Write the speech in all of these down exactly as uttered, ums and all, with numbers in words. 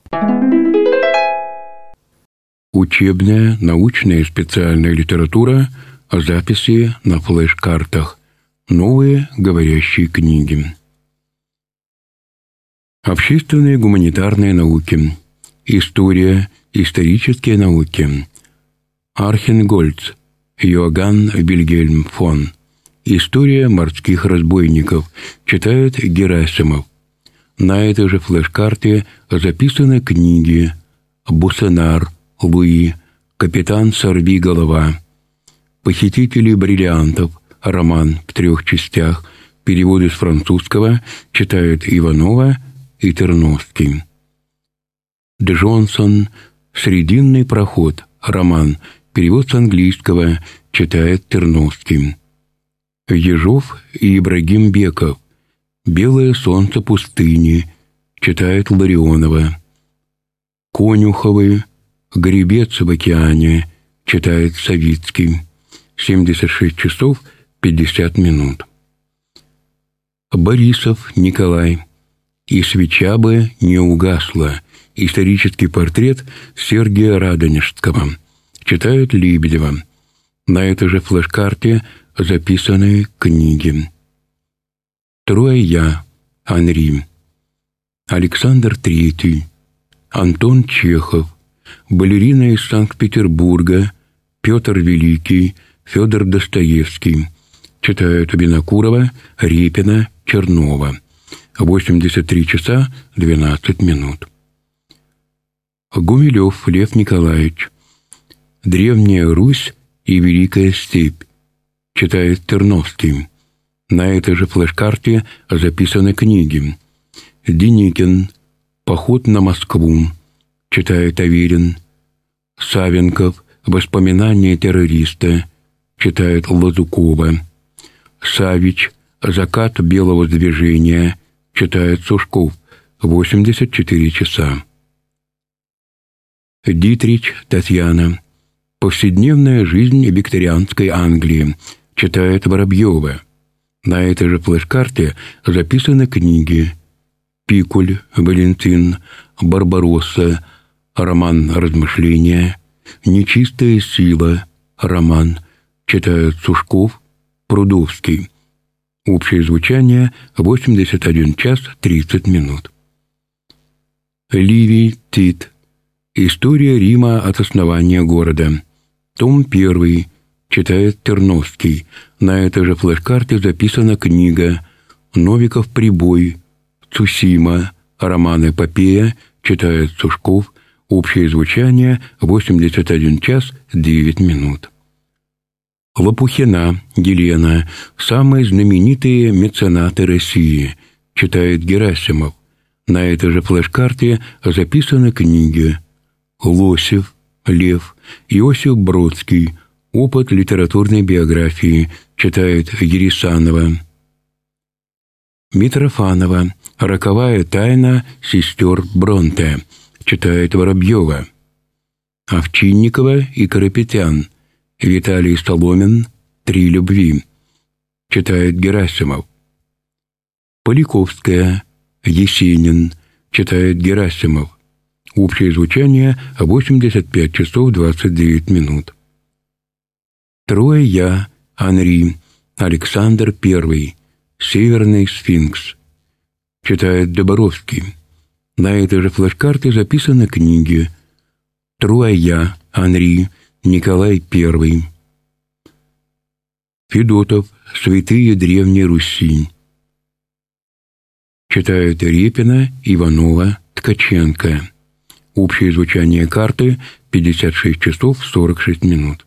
Учебная, научная и специальная литература, записи на флеш-картах, новые говорящие книги. Общественные гуманитарные науки, история, исторические науки. Архенгольц, Йоганн Вильгельм фон. История морских разбойников, читает Герасимов. На этой же флеш-карте записаны книги Буссенар, Луи, Капитан Сорвиголова, Похитители бриллиантов, роман в трех частях, переводы с французского, читают Иванова и Терновский. Джонсон, Срединный проход, роман, перевод с английского, читает Терновский. Ежов и Ибрагим Беков, Белое солнце пустыни, читает Ларионова. Конюховы, Гребец в океане, читает Савицкий. семьдесят шесть часов пятьдесят минут. Борисов Николай. И свеча бы не угасла. Исторический портрет Сергия Радонежского. Читает Лебедева. На этой же флеш-карте записаны книги. Троя Анри. Александр Третий. Антон Чехов. Балерина из Санкт-Петербурга. Петр Великий. Федор Достоевский. Читают Винокурова, Репина, Чернова. восемьдесят три часа двенадцать минут. Гумилев Лев Николаевич. Древняя Русь и Великая Степь. Читает Терновский. На этой же флеш-карте записаны книги. Деникин. Поход на Москву. Читает Аверин. Савенков. Воспоминания террориста. Читает Лазукова. Савич. Закат белого движения. Читает Сушков. восемьдесят четыре часа. Дитрич Татьяна. Повседневная жизнь викторианской Англии. Читает Воробьева. На этой же флеш-карте записаны книги. Пикуль Валентин. Барбаросса. Роман «Размышления». Нечистая сила. Роман. Читают Сушков, Прудовский. Общее звучание восемьдесят один час тридцать минут. Ливий Тит. История Рима от основания города. Том первый. Читает Терновский. На этой же флеш-карте записана книга Новиков прибой. Цусима. Роман «Эпопея». Читает Сушков. Общее звучание восемьдесят один час девять минут. Лопухина Елена. Самые знаменитые меценаты России. Читает Герасимов. На этой же флеш-карте записаны книги Лосев Лев. Иосиф Бродский. Опыт литературной биографии. Читает Ересанова. Митрофанова. Роковая тайна сестер Бронте. Читает Воробьева. Овчинникова и Карапетян. Виталий Соломин. Три любви. Читает Герасимов. Поляковская. Есенин. Читает Герасимов. Общее звучание восемьдесят пять часов двадцать девять минут. Троя Анри. Александр Первый. Северный сфинкс. Читает Доборовский. На этой же флеш-карте записаны книги Троя Анри. Николай Первый. Федотов. Святые Древней Руси. Читают Репина, Иванова, Ткаченко. Общее звучание карты пятьдесят шесть часов сорок шесть минут.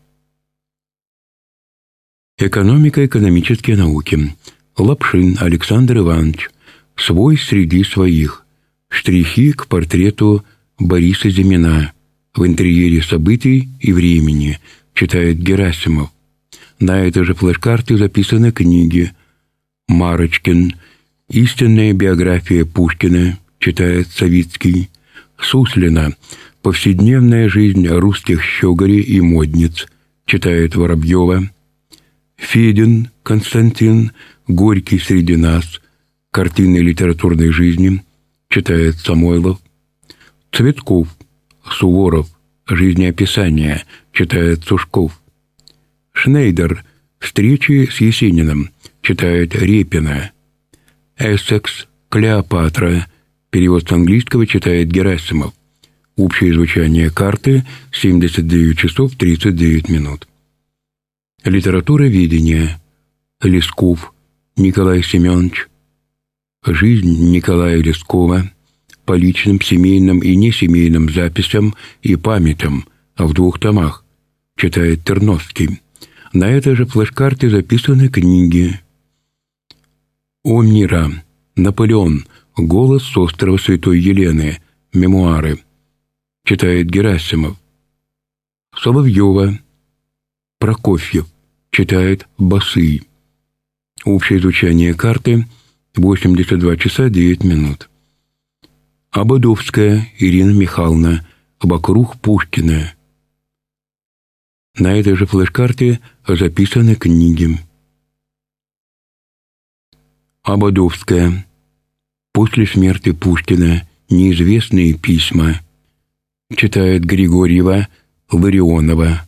Экономика, экономические науки. Лапшин Александр Иванович. Свой среди своих. Штрихи к портрету Бориса Зимина. В интерьере событий и времени. Читает Герасимов. На этой же флеш-карте записаны книги Марочкин. Истинная биография Пушкина. Читает Савицкий. Суслина. Повседневная жизнь русских щеголей и модниц. Читает Воробьева. Федин Константин. Горький среди нас. Картины литературной жизни. Читает Самойлов. Цветков, Суворов, жизнеописание, читает Сушков. Шнейдер, встречи с Есениным, читает Репина. Эссекс, Клеопатра, перевод с английского, читает Герасимов. Общее звучание карты — семьдесят девять часов тридцать девять минут. Литературоведение. Лесков Николай Семенович. Жизнь Николая Лескова по личным, семейным и несемейным записям и памятям в двух томах, читает Терновский. На этой же флеш-карте записаны книги. О мира, Наполеон, голос с острова Святой Елены, мемуары, читает Герасимов. Соловьева, Прокофьев, читает Басы. Общее звучание карты — восемьдесят два часа девять минут. Ободовская Ирина Михайловна, вокруг Пушкина. На этой же флеш-карте записаны книги. Ободовская. После смерти Пушкина. Неизвестные письма. Читает Григорьева, Ларионова.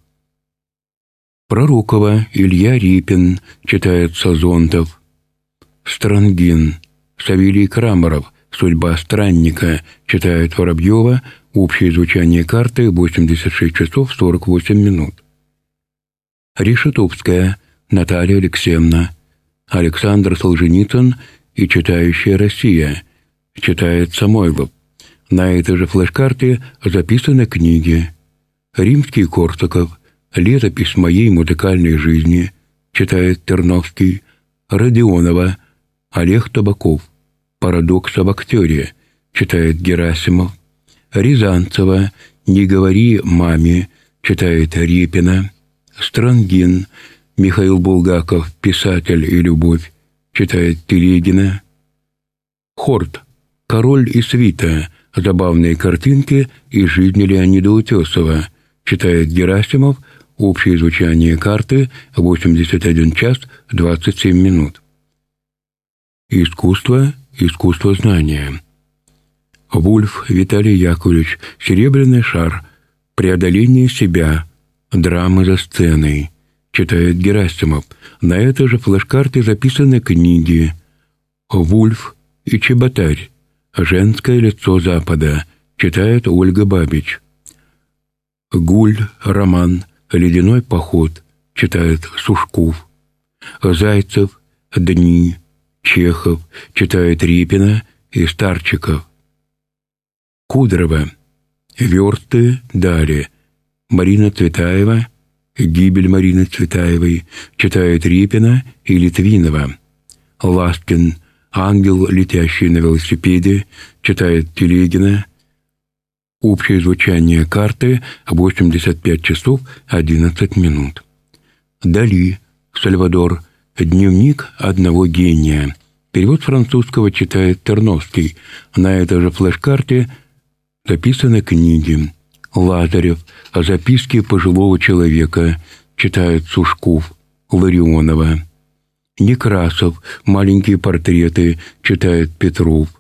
Пророкова Илья Репин, читает Сазонтов. Странгин. Савелий Крамаров. Судьба странника, читает Воробьева. Общее звучание карты — восемьдесят шесть часов сорок восемь минут. Решетовская Наталья Алексеевна. Александр Солженицын и читающая Россия, читает Самойлов. На этой же флеш-карте записаны книги. Римский-Корсаков. Летопись моей музыкальной жизни, читает Терновский. Родионова Олег Табаков. Парадокс об актере, читает Герасимов. Рязанцева «Не говори маме», читает Репина. Странгин Михаил Булгаков «Писатель и любовь», читает Телегина. Хорт «Король и свита. Забавные картинки из жизни Леонида Утесова», читает Герасимов. Общее звучание карты — восемьдесят один час двадцать семь минут. Искусство, искусство знания. Вульф Виталий Яковлевич. «Серебряный шар. Преодоление себя. Драма за сценой», читает Герасимов. На этой же флеш-карте записаны книги. Вульф и Чеботарь. Женское лицо Запада, читает Ольга Бабич. Гуль, роман «Ледяной поход», читает Сушков. Зайцев, «Дни», Чехов, читает Репина и Старчиков. Кудрова, «Версты дали», Марина Цветаева, «Гибель Марины Цветаевой», читает Репина и Литвинова. Ласкин, «Ангел, летящий на велосипеде», читает Телегина. Общее звучание карты — восемьдесят пять часов одиннадцать минут. Дали, Сальвадор. «Дневник одного гения». Перевод с французского читает Терновский. На этой же флеш-карте записаны книги. Лазарев. «Записки пожилого человека», читает Сушков. Ларионова. Некрасов. «Маленькие портреты», читает Петров.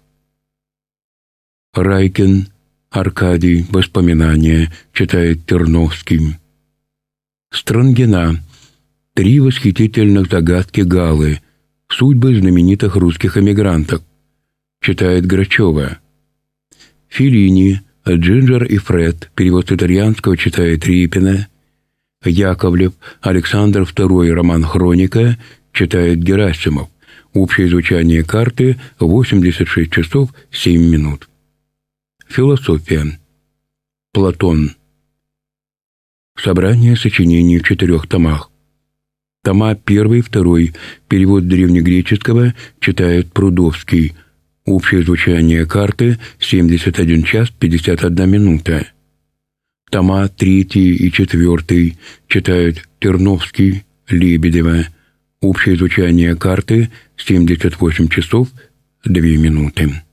Райкин Аркадий. «Воспоминания», читает Терновский. Странгина. «Три восхитительных загадки Галлы. Судьбы знаменитых русских эмигрантов», читает Грачева. Феллини «Джинджер и Фред», перевод с итальянского, читает Репина. Яковлев Александр второй, роман «Хроника», читает Герасимов. Общее звучание карты — восемьдесят шесть часов семь минут. Философия. Платон. Собрание сочинений в четырех томах. Тома первый и второй, перевод древнегреческого, читает Прудовский. Общее звучание карты — семьдесят один час пятьдесят одна минута. Тома третий и четвертый читают Терновский, Лебедева. Общее звучание карты — семьдесят восемь часов две минуты.